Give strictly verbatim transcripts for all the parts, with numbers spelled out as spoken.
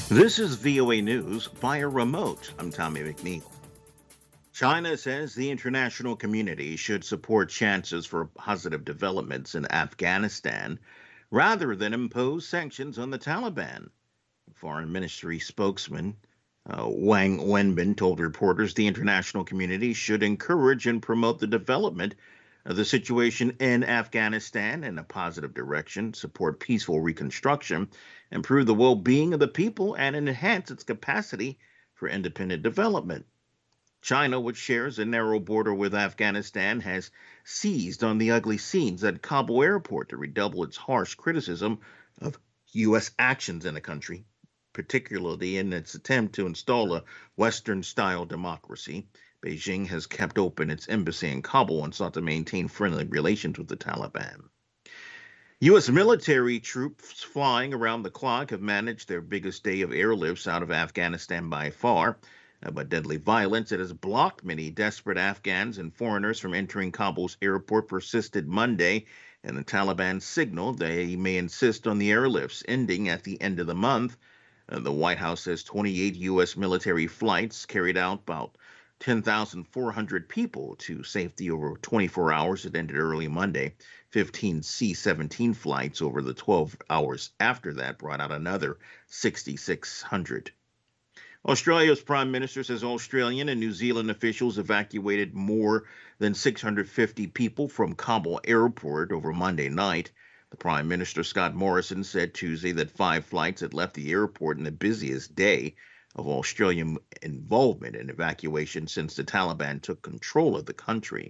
This is V O A News via remote. I'm Tommy McNeil. China says the international community should support chances for positive developments in Afghanistan rather than impose sanctions on the Taliban. Foreign Ministry spokesman uh, Wang Wenbin told reporters the international community should encourage and promote the development of the situation in Afghanistan in a positive direction, support peaceful reconstruction, improve the well being of the people, and enhance its capacity for independent development. China, which shares a narrow border with Afghanistan, has seized on the ugly scenes at Kabul airport to redouble its harsh criticism of U S actions in the country, particularly in its attempt to install a Western style democracy. Beijing has kept open its embassy in Kabul and sought to maintain friendly relations with the Taliban. U S military troops flying around the clock have managed their biggest day of airlifts out of Afghanistan by far. Uh, but deadly violence that has blocked many desperate Afghans and foreigners from entering Kabul's airport persisted Monday, and the Taliban signaled they may insist on the airlifts ending at the end of the month. Uh, the White House says twenty-eight U S military flights carried out about ten thousand four hundred people to safety over twenty-four hours. It ended early Monday. fifteen C seventeen flights over the twelve hours after that brought out another six thousand six hundred. Australia's Prime Minister says Australian and New Zealand officials evacuated more than six hundred fifty people from Kabul airport over Monday night. The Prime Minister, Scott Morrison, said Tuesday that five flights had left the airport in the busiest day of Australian involvement in evacuation since the Taliban took control of the country.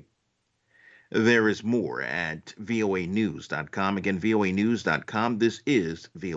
There is more at voa news dot com. Again, voa news dot com. This is V O A.